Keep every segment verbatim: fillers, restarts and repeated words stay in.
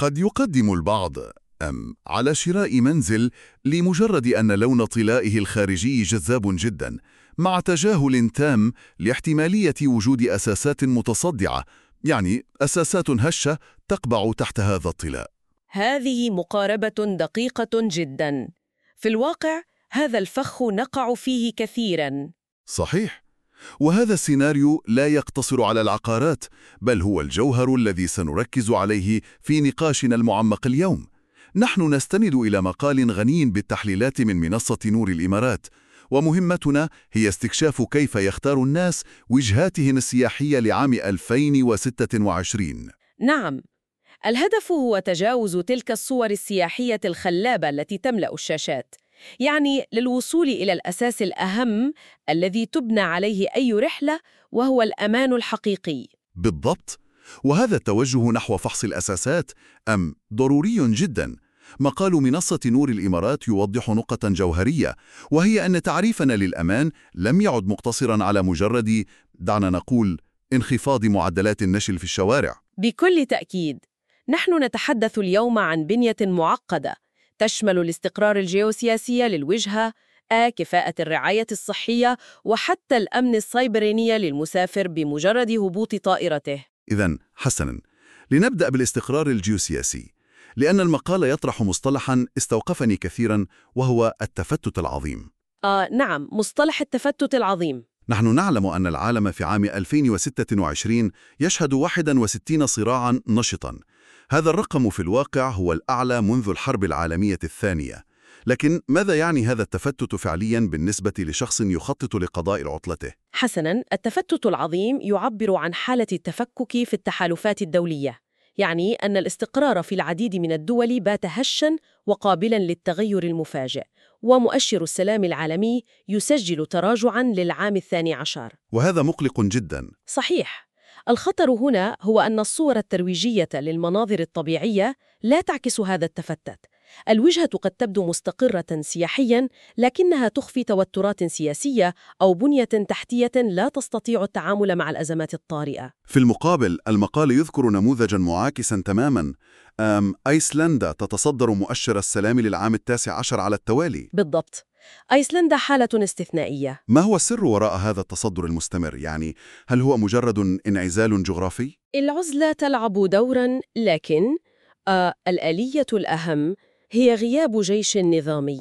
قد يقدم البعض أم على شراء منزل لمجرد أن لون طلائه الخارجي جذاب جدا، مع تجاهل تام لاحتمالية وجود أساسات متصدعة، يعني أساسات هشة تقبع تحت هذا الطلاء. هذه مقاربة دقيقة جدا. في الواقع هذا الفخ نقع فيه كثيرا. صحيح، وهذا السيناريو لا يقتصر على العقارات، بل هو الجوهر الذي سنركز عليه في نقاشنا المعمق اليوم. نحن نستند إلى مقال غني بالتحليلات من منصة نور الإمارات، ومهمتنا هي استكشاف كيف يختار الناس وجهاتهم السياحية لعام ألفين وستة وعشرين. نعم، الهدف هو تجاوز تلك الصور السياحية الخلابة التي تملأ الشاشات، يعني للوصول إلى الأساس الأهم الذي تبنى عليه أي رحلة، وهو الأمان الحقيقي. بالضبط، وهذا التوجه نحو فحص الأساسات أم ضروري جدا. مقال منصة نور الإمارات يوضح نقطة جوهرية، وهي أن تعريفنا للأمان لم يعد مقتصرا على مجرد، دعنا نقول، انخفاض معدلات النشل في الشوارع. بكل تأكيد، نحن نتحدث اليوم عن بنية معقدة تشمل الاستقرار الجيوسياسي للوجهة، كفاءة الرعاية الصحية، وحتى الأمن السيبراني للمسافر بمجرد هبوط طائرته. إذن حسناً، لنبدأ بالاستقرار الجيوسياسي، لأن المقال يطرح مصطلحاً استوقفني كثيراً، وهو التفتت العظيم. آه نعم، مصطلح التفتت العظيم. نحن نعلم أن العالم في عام ألفين وستة وعشرين يشهد واحد وستين صراعاً نشطاً. هذا الرقم في الواقع هو الأعلى منذ الحرب العالمية الثانية. لكن ماذا يعني هذا التفتت فعلياً بالنسبة لشخص يخطط لقضاء عطلته؟ حسناً، التفتت العظيم يعبر عن حالة التفكك في التحالفات الدولية، يعني أن الاستقرار في العديد من الدول بات هشاً وقابلاً للتغير المفاجئ، ومؤشر السلام العالمي يسجل تراجعاً للعام الثاني عشر. وهذا مقلق جداً. صحيح. الخطر هنا هو أن الصور الترويجية للمناظر الطبيعية لا تعكس هذا التفتت. الوجهة قد تبدو مستقرة سياحياً، لكنها تخفي توترات سياسية أو بنية تحتية لا تستطيع التعامل مع الأزمات الطارئة. في المقابل، المقال يذكر نموذجاً معاكساً تماماً. أم أيسلندا تتصدر مؤشر السلام للعام التاسع عشر على التوالي. بالضبط. أيسلندا حالة استثنائية. ما هو السر وراء هذا التصدر المستمر؟ يعني هل هو مجرد انعزال جغرافي؟ العزلة تلعب دوراً، لكن آه الآلية الأهم هي غياب جيش نظامي.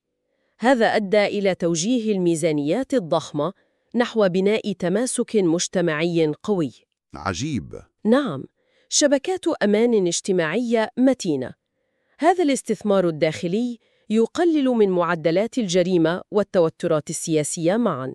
هذا أدى إلى توجيه الميزانيات الضخمة نحو بناء تماسك مجتمعي قوي. عجيب. نعم، شبكات أمان اجتماعية متينة. هذا الاستثمار الداخلي يقلل من معدلات الجريمة والتوترات السياسية معاً.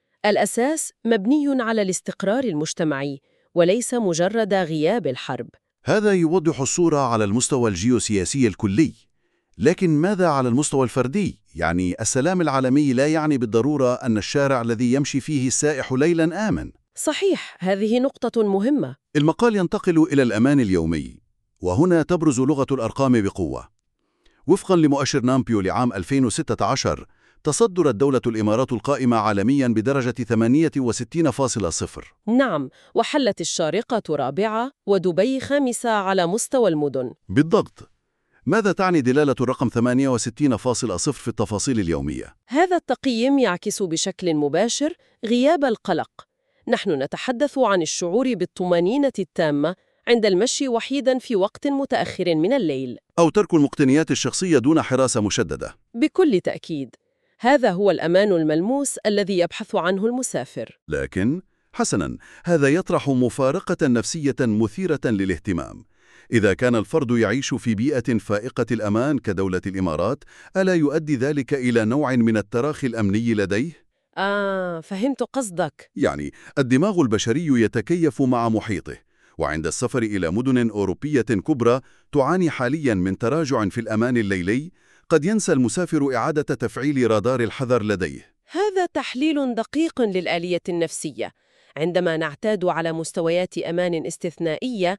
الأساس مبني على الاستقرار المجتمعي، وليس مجرد غياب الحرب. هذا يوضح الصورة على المستوى الجيوسياسي الكلي. لكن ماذا على المستوى الفردي؟ يعني السلام العالمي لا يعني بالضرورة أن الشارع الذي يمشي فيه السائح ليلاً آمن. صحيح، هذه نقطة مهمة. المقال ينتقل إلى الأمان اليومي، وهنا تبرز لغة الأرقام بقوة. وفقاً لمؤشر نامبيو لعام ألفين وستة عشر، تصدرت دولة الإمارات القائمة عالمياً بدرجة ثمانية وستين فاصلة صفر. نعم، وحلت الشارقة رابعة ودبي خامسة على مستوى المدن. بالضبط. ماذا تعني دلالة الرقم ثمانية وستين فاصلة صفر في التفاصيل اليومية؟ هذا التقييم يعكس بشكل مباشر غياب القلق. نحن نتحدث عن الشعور بالطمأنينة التامة عند المشي وحيداً في وقت متأخر من الليل، أو ترك المقتنيات الشخصية دون حراسة مشددة. بكل تأكيد. هذا هو الأمان الملموس الذي يبحث عنه المسافر. لكن حسناً، هذا يطرح مفارقة نفسية مثيرة للاهتمام. إذا كان الفرد يعيش في بيئة فائقة الأمان كدولة الإمارات، ألا يؤدي ذلك إلى نوع من التراخي الأمني لديه؟ آه، فهمت قصدك. يعني الدماغ البشري يتكيف مع محيطه، وعند السفر إلى مدن أوروبية كبرى تعاني حالياً من تراجع في الأمان الليلي، قد ينسى المسافر إعادة تفعيل رادار الحذر لديه. هذا تحليل دقيق للآلية النفسية. عندما نعتاد على مستويات أمان استثنائية،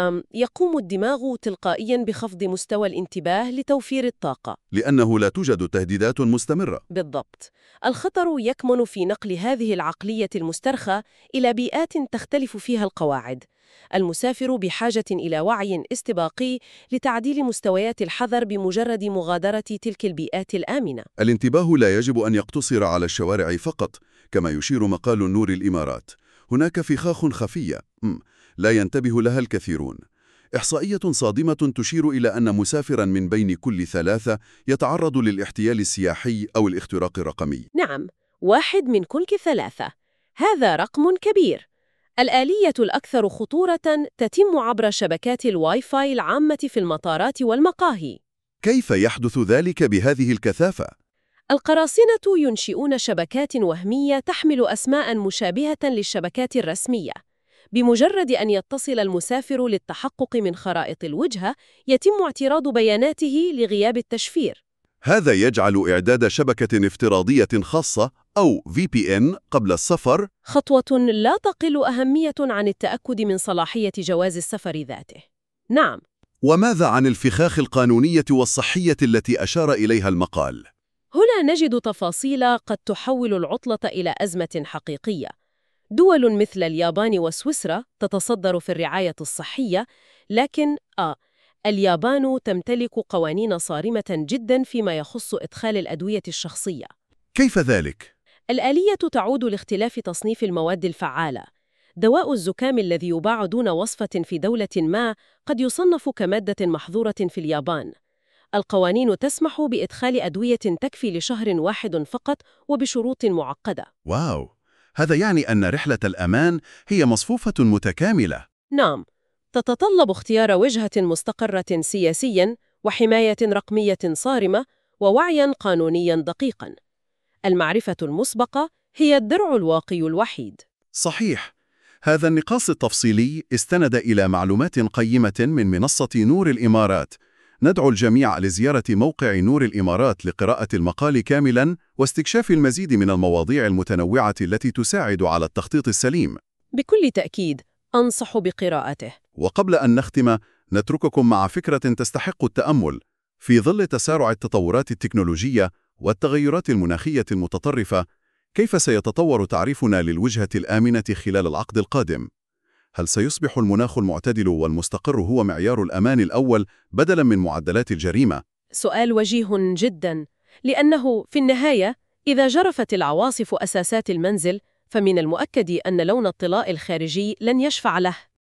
يقوم الدماغ تلقائياً بخفض مستوى الانتباه لتوفير الطاقة، لأنه لا توجد تهديدات مستمرة. بالضبط. الخطر يكمن في نقل هذه العقلية المسترخى إلى بيئات تختلف فيها القواعد. المسافر بحاجة إلى وعي استباقي لتعديل مستويات الحذر بمجرد مغادرة تلك البيئات الآمنة. الانتباه لا يجب أن يقتصر على الشوارع فقط، كما يشير مقال نور الإمارات. هناك فخاخ خفية لا ينتبه لها الكثيرون. إحصائية صادمة تشير إلى أن مسافراً من بين كل ثلاثة يتعرض للاحتيال السياحي أو الاختراق الرقمي. نعم، واحد من كل ثلاثة. هذا رقم كبير. الآلية الأكثر خطورة تتم عبر شبكات الواي فاي العامة في المطارات والمقاهي. كيف يحدث ذلك بهذه الكثافة؟ القراصنة ينشئون شبكات وهمية تحمل أسماء مشابهة للشبكات الرسمية. بمجرد أن يتصل المسافر للتحقق من خرائط الوجهة، يتم اعتراض بياناته لغياب التشفير. هذا يجعل إعداد شبكة افتراضية خاصة أو في بي إن قبل السفر خطوة لا تقل أهمية عن التأكد من صلاحية جواز السفر ذاته. نعم. وماذا عن الفخاخ القانونية والصحية التي أشار إليها المقال؟ هنا نجد تفاصيل قد تحول العطلة إلى أزمة حقيقية. دول مثل اليابان وسويسرا تتصدر في الرعاية الصحية، لكن آه اليابان تمتلك قوانين صارمة جدا فيما يخص إدخال الأدوية الشخصية. كيف ذلك؟ الآلية تعود لاختلاف تصنيف المواد الفعالة. دواء الزكام الذي يباع دون وصفة في دولة ما قد يصنف كمادة محظورة في اليابان. القوانين تسمح بإدخال أدوية تكفي لشهر واحد فقط وبشروط معقدة. واو، هذا يعني أن رحلة الأمان هي مصفوفة متكاملة. نعم، تتطلب اختيار وجهة مستقرة سياسياً وحماية رقمية صارمة ووعياً قانونياً دقيقاً. المعرفة المسبقة هي الدرع الواقي الوحيد. صحيح. هذا النقاش التفصيلي استند إلى معلومات قيمة من منصة نور الإمارات. ندعو الجميع لزيارة موقع نور الإمارات لقراءة المقال كاملاً واستكشاف المزيد من المواضيع المتنوعة التي تساعد على التخطيط السليم. بكل تأكيد أنصح بقراءته. وقبل أن نختم، نترككم مع فكرة تستحق التأمل. في ظل تسارع التطورات التكنولوجية والتغيرات المناخية المتطرفة، كيف سيتطور تعريفنا للوجهة الآمنة خلال العقد القادم؟ هل سيصبح المناخ المعتدل والمستقر هو معيار الأمان الأول بدلاً من معدلات الجريمة؟ سؤال وجيه جداً، لأنه في النهاية إذا جرفت العواصف أساسات المنزل، فمن المؤكد أن لون الطلاء الخارجي لن يشفع له.